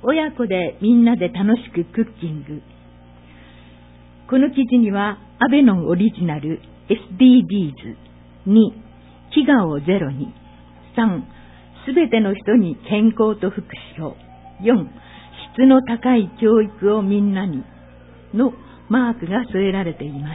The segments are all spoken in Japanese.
親子でみんなで楽しくクッキング。この記事にはアベノンオリジナル SDGs 2、飢餓をゼロに、3、すべての人に健康と福祉を、4、質の高い教育をみんなにのマークが添えられています。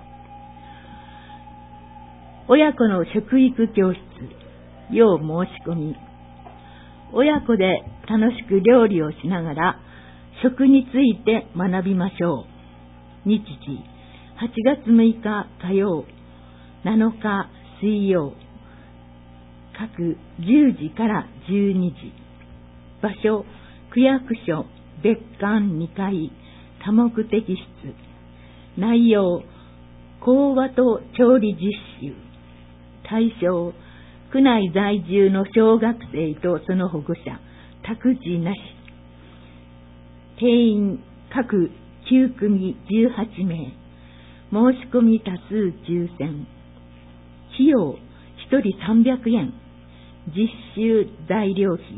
親子の食育教室、要申し込み。親子で楽しく料理をしながら食について学びましょう。日時、8月6日火曜、7日水曜、各10時から12時。場所、区役所別館2階多目的室。内容、講話と調理実習。対象、区内在住の小学生とその保護者、託児なし。定員各9組18名。申し込み多数抽選。費用1人300円。実習材料費。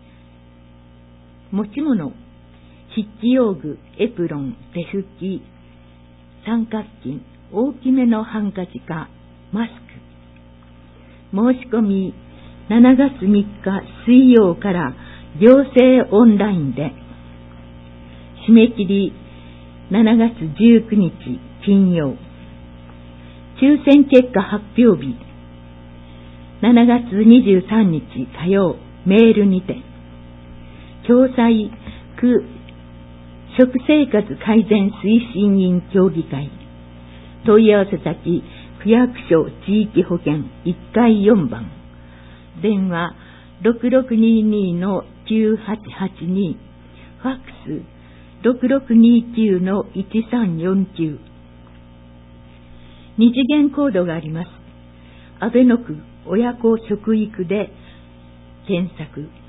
持ち物、筆記用具、エプロン、手拭き、三角巾、大きめのハンカチかマスク。申し込み7月3日水曜から行政オンラインで、締め切り7月19日金曜。抽選結果発表日7月23日火曜、メールにて。共催区食生活改善推進委員協議会。問い合わせ先、区役所地域保健1階4番。電話 6622-9882。ファックス 6629-1349。二次元コードがあります。阿倍野区親子食育で検索。